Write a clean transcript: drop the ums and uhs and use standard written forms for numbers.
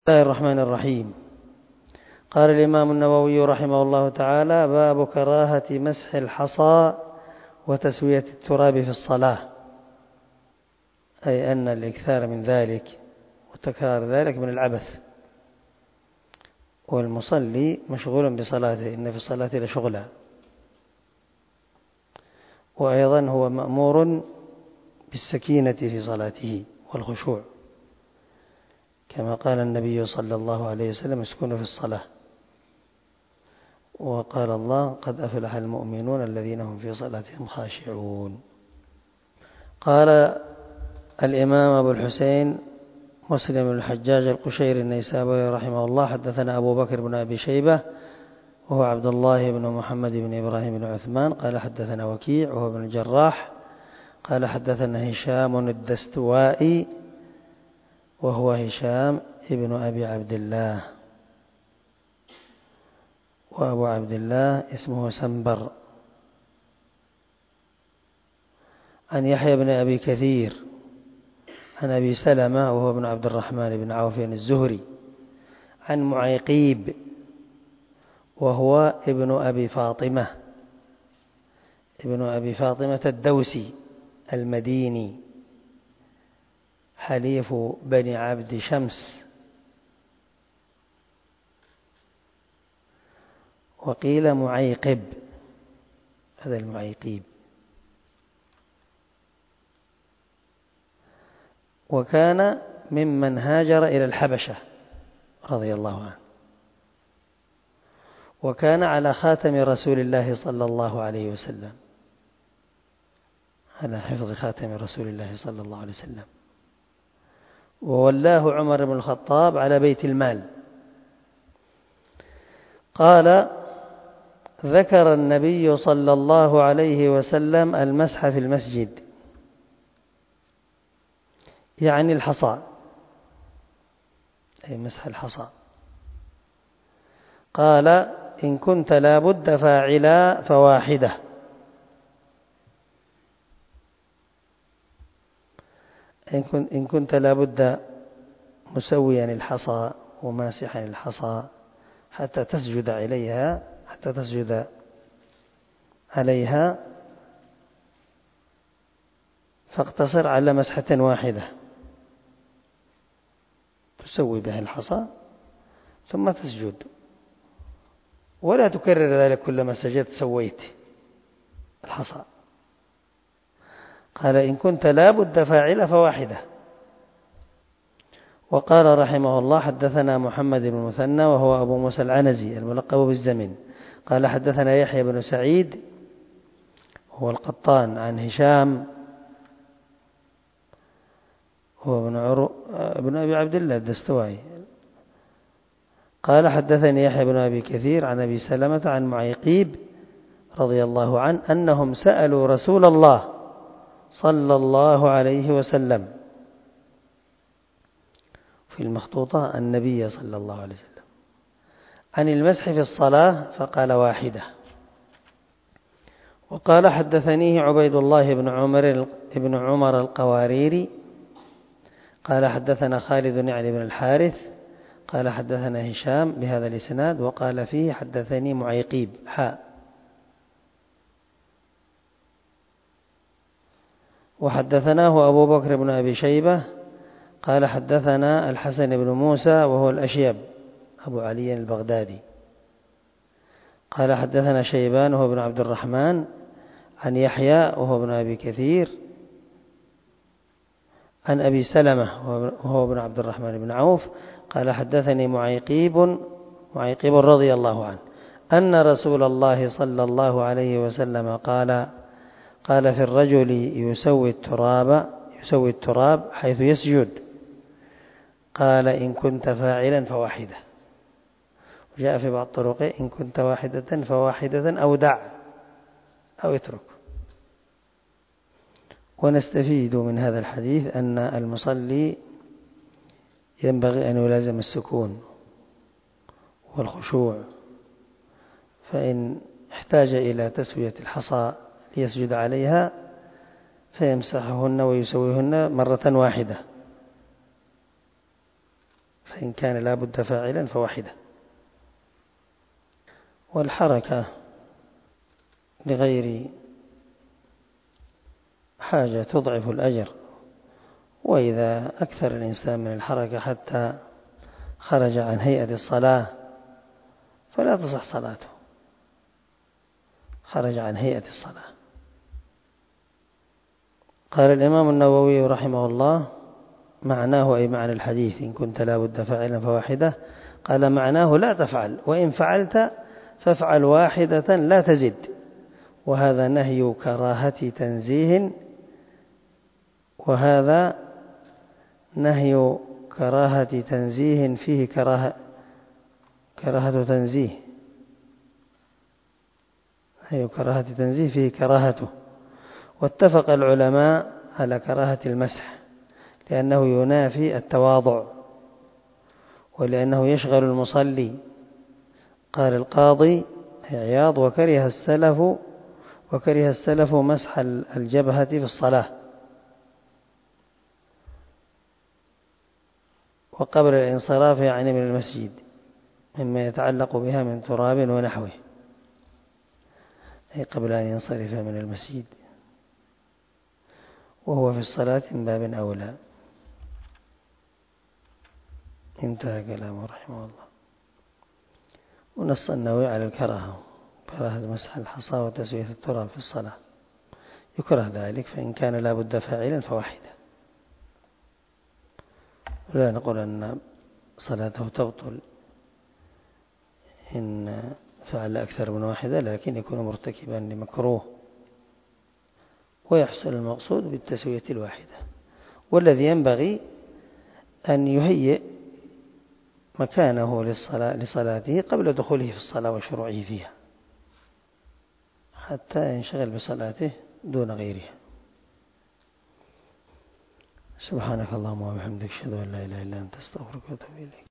بسم الله الرحمن الرحيم. قال الإمام النووي رحمه الله تعالى: باب كراهة مسح الحصى وتسوية التراب في الصلاة، أي أن الإكثار من ذلك وتكرار ذلك من العبث، والمصلي مشغول بصلاته، إن في الصلاة لشغلا، وأيضا هو مأمور بالسكينة في صلاته والخشوع، كما قال النبي صلى الله عليه وسلم: اسكنوا في الصلاة. وقال الله: قد أفلح المؤمنون الذين هم في صلاتهم خاشعون. قال الإمام أبو الحسين مسلم بن الحجاج القشيري النيسابوري رحمه الله: حدثنا أبو بكر بن أبي شيبة وهو عبد الله بن محمد بن إبراهيم بن عثمان قال حدثنا وكيع وهو بن الجراح قال حدثنا هشام الدستوائي وهو هشام ابن أبي عبد الله، وأبو عبد الله اسمه سنبر، عن يحيى بن أبي كثير عن أبي سلمة وهو ابن عبد الرحمن بن عوف الزهري، عن معيقيب وهو ابن أبي فاطمة الدوسي المديني حليف بني عبد شمس، وقيل معيقب، هذا المعيقيب، وكان ممن هاجر إلى الحبشة رضي الله عنه، وكان على خاتم رسول الله صلى الله عليه وسلم، على حفظ خاتم رسول الله صلى الله عليه وسلم، وولاه عمر بن الخطاب على بيت المال. قال: ذكر النبي صلى الله عليه وسلم المسح في المسجد، يعني الحصى، أي مسح الحصى. قال: إن كنت لا بد فاعلا فواحدة، إن كنت لا بد مسويا الحصى وماسحا الحصى حتى تسجد عليها فاقتصر على مسحة واحدة تسوي بها الحصى ثم تسجد، ولا تكرر ذلك كلما سجدت سويت الحصى. قال: إن كنت لا بد فاعل فواحدة. وقال رحمه الله: حدثنا محمد بن المثنى وهو أبو موسى العنزي الملقب بالزمن قال حدثنا يحيى بن سعيد هو القطان عن هشام هو ابن أبي عبد الله الدستوائي قال حدثني يحيى بن أبي كثير عن أبي سلمة عن معيقيب رضي الله عنه أنهم سألوا رسول الله صلى الله عليه وسلم في المخطوطة النبي صلى الله عليه وسلم عن المسح في الصلاة فقال: واحدة. وقال حدثنيه عبيد الله بن عمر القواريري قال حدثنا خالد يعني بن الحارث قال حدثنا هشام بهذا الإسناد، وقال فيه: حدثني معيقيب وحدثناه أبو بكر بن أبي شيبة قال حدثنا الحسن بن موسى وهو الأشيب أبو علي البغدادي قال حدثنا شيبان وهو ابن عبد الرحمن عن يحيى وهو ابن أبي كثير عن أبي سلمة وهو ابن عبد الرحمن بن عوف قال حدثني معيقيب رضي الله عنه أن رسول الله صلى الله عليه وسلم قال في الرجل يسوي التراب حيث يسجد، قال: إن كنت فاعلا فواحدة. وجاء في بعض الطرق: إن كنت واحدة فواحدة أو دع أو اترك. ونستفيد من هذا الحديث أن المصلي ينبغي أن يلازم السكون والخشوع، فإن احتاج إلى تسوية الحصى ليسجد عليها فيمسحهن ويسويهن مرة واحدة فإن كان لا بد فاعلا فواحدة. والحركة لغير حاجة تضعف الأجر، وإذا أكثر الإنسان من الحركة حتى خرج عن هيئة الصلاة فلا تصح صلاته، خرج عن هيئة الصلاة. قال الإمام النووي رحمه الله: معناه أي معنى الحديث إن كنت لا بد فاعلا فواحدة، قال معناه لا تفعل، وإن فعلت فافعل واحدة لا تزد. وهذا نهي كراهة تنزيه، وهذا نهي كراهة تنزيه فيه كراهة تنزيه، نهي كراهة تنزيه فيه كراهته. واتفق العلماء على كراهة المسح لأنه ينافي التواضع ولأنه يشغل المصلي. قال القاضي عياض: وكره السلف مسح الجبهة في الصلاة وقبل الانصراف يعني من المسجد مما يتعلق بها من تراب ونحوه، أي قبل أن ينصرف من المسجد، وهو في الصلاة من باب أولى. انتهى كلامه رحمه الله. ونص النووي على كراهة مسح الحصى وتسوية التراب في الصلاة، يكره ذلك فإن كان لا بد فاعلا فواحدة. لا نقول أن صلاته تبطل إن فعل أكثر من واحدة، لكن يكون مرتكبا لمكروه ويحصل المقصود بالتسوية الواحدة. والذي ينبغي أن يهيئ مكانه لصلاته قبل دخوله في الصلاة وشروعه فيها حتى ينشغل بصلاته دون غيرها. سبحانك اللهم وبحمدك، أشهد أن لا إله إلا أنت، أستغفرك وأتوب إليك.